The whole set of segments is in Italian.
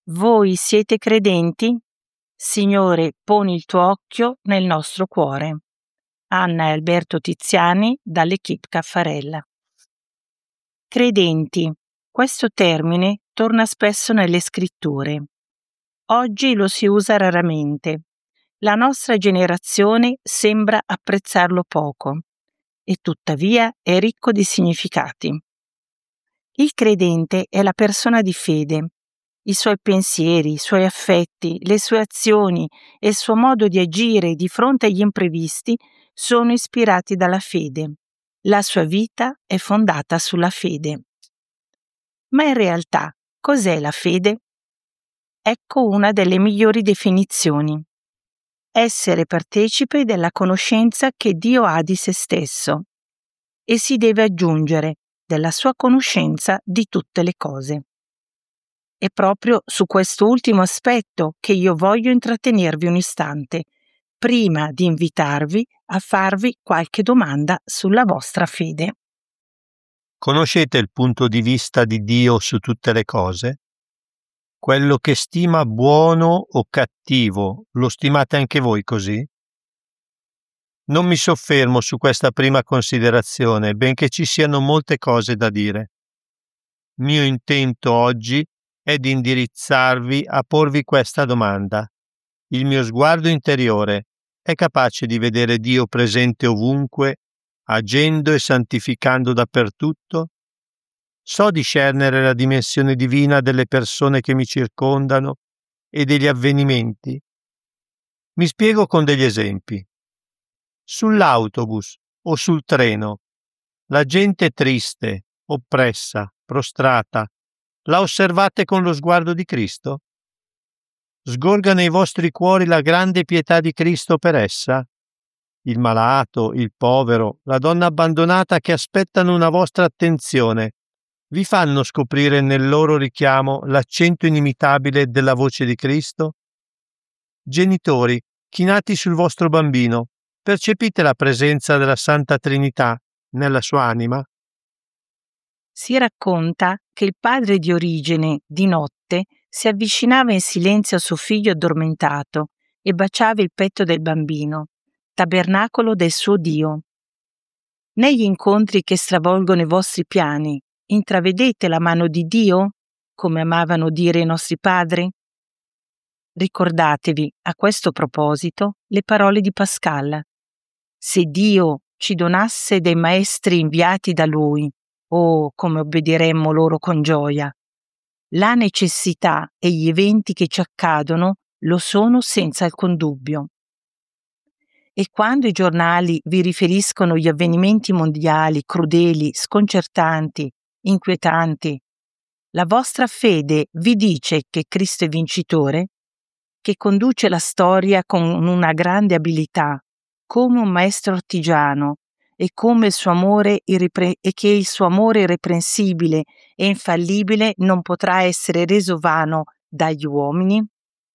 Voi siete credenti? Signore, poni il tuo occhio nel nostro cuore. Anna e Alberto Tiziani dall'Equipe Caffarella. Credenti. Questo termine torna spesso nelle scritture. Oggi lo si usa raramente. La nostra generazione sembra apprezzarlo poco e tuttavia è ricco di significati. Il credente è la persona di fede. I suoi pensieri, i suoi affetti, le sue azioni e il suo modo di agire di fronte agli imprevisti sono ispirati dalla fede. La sua vita è fondata sulla fede. Ma in realtà, cos'è la fede? Ecco una delle migliori definizioni. Essere partecipe della conoscenza che Dio ha di se stesso e si deve aggiungere della sua conoscenza di tutte le cose. È proprio su questo ultimo aspetto che io voglio intrattenervi un istante, prima di invitarvi a farvi qualche domanda sulla vostra fede. Conoscete il punto di vista di Dio su tutte le cose? Quello che stima buono o cattivo, lo stimate anche voi così? Non mi soffermo su questa prima considerazione, benché ci siano molte cose da dire. Mio intento oggi è di indirizzarvi a porvi questa domanda. Il mio sguardo interiore è capace di vedere Dio presente ovunque, agendo e santificando dappertutto? So discernere la dimensione divina delle persone che mi circondano e degli avvenimenti? Mi spiego con degli esempi. Sull'autobus o sul treno, la gente triste, oppressa, prostrata, la osservate con lo sguardo di Cristo? Sgorga nei vostri cuori la grande pietà di Cristo per essa? Il malato, il povero, la donna abbandonata che aspettano una vostra attenzione, vi fanno scoprire nel loro richiamo l'accento inimitabile della voce di Cristo? Genitori, chinati sul vostro bambino, percepite la presenza della Santa Trinità nella sua anima? Si racconta che il padre di Origene, di notte, si avvicinava in silenzio a suo figlio addormentato e baciava il petto del bambino, tabernacolo del suo Dio. Negli incontri che stravolgono i vostri piani, intravedete la mano di Dio, come amavano dire i nostri padri? Ricordatevi, a questo proposito, le parole di Pascal. Se Dio ci donasse dei maestri inviati da Lui, oh, come obbediremmo loro con gioia! La necessità e gli eventi che ci accadono lo sono senza alcun dubbio. E quando i giornali vi riferiscono gli avvenimenti mondiali crudeli, sconcertanti, inquietanti, la vostra fede vi dice che Cristo è vincitore, che conduce la storia con una grande abilità, come un maestro artigiano, e come il suo amore e che il suo amore irreprensibile e infallibile non potrà essere reso vano dagli uomini?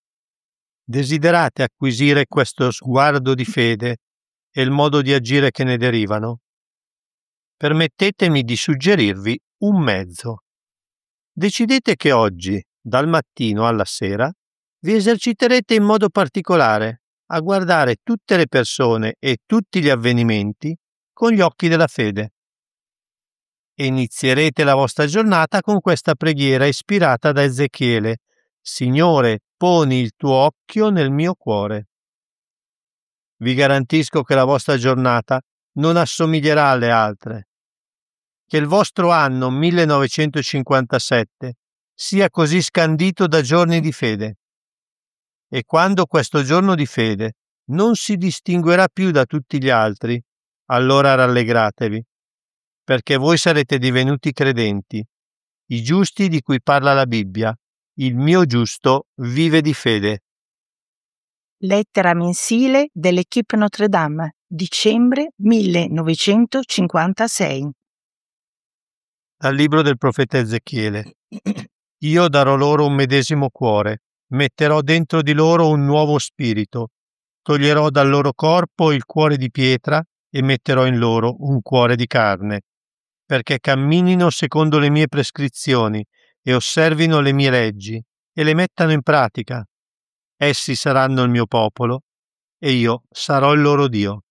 Desiderate acquisire questo sguardo di fede e il modo di agire che ne derivano? Permettetemi di suggerirvi un mezzo. Decidete che oggi, dal mattino alla sera, vi eserciterete in modo particolare a guardare tutte le persone e tutti gli avvenimenti con gli occhi della fede. E inizierete la vostra giornata con questa preghiera ispirata da Ezechiele: Signore, poni il tuo occhio nel mio cuore. Vi garantisco che la vostra giornata non assomiglierà alle altre. Che il vostro anno 1957 sia così scandito da giorni di fede. E quando questo giorno di fede non si distinguerà più da tutti gli altri, allora rallegratevi, perché voi sarete divenuti credenti, i giusti di cui parla la Bibbia. Il mio giusto vive di fede. Lettera mensile dell'Equipe Notre Dame, dicembre 1956. Dal libro del profeta Ezechiele. Io darò loro un medesimo cuore, metterò dentro di loro un nuovo spirito, toglierò dal loro corpo il cuore di pietra e metterò in loro un cuore di carne, perché camminino secondo le mie prescrizioni e osservino le mie leggi e le mettano in pratica. Essi saranno il mio popolo e io sarò il loro Dio.